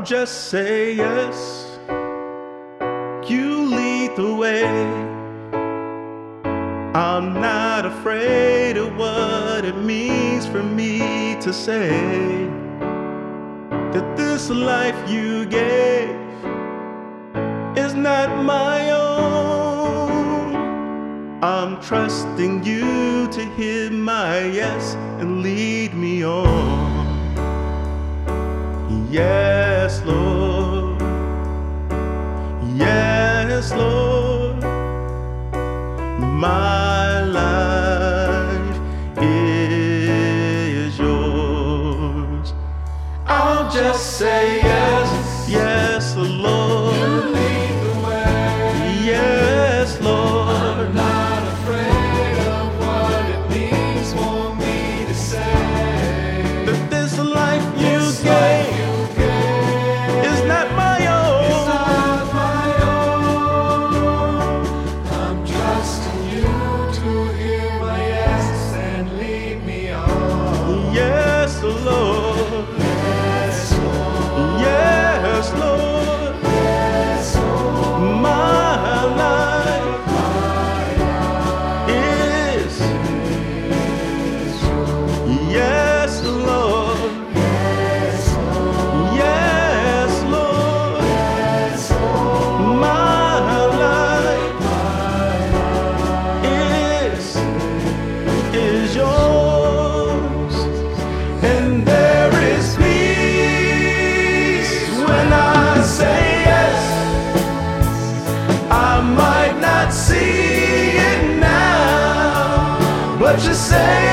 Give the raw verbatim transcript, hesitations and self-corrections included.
just say yes. You lead the way. I'm not afraid of what it means for me to say that this life you gave is not my own. I'm trusting you to hear my yes and lead me on. Yes, Lord. Yes, Lord. My life is yours. I'll just say yes, yes, Lord. You lead the way. Yes, Lord. I'm not afraid of what it means for me to say That this life you this life gave you gave is not my own. is not my own. I'm trusting you to hear my yes and lead me on. Yes, Lord. Yes, Lord. Yes, Lord. Yes, Lord. My life is. Yes, Lord. Yes, Lord. Yes, Lord. Yes, Lord. My life is, is yours. And there is peace when I say yes. I might not see it now, but you say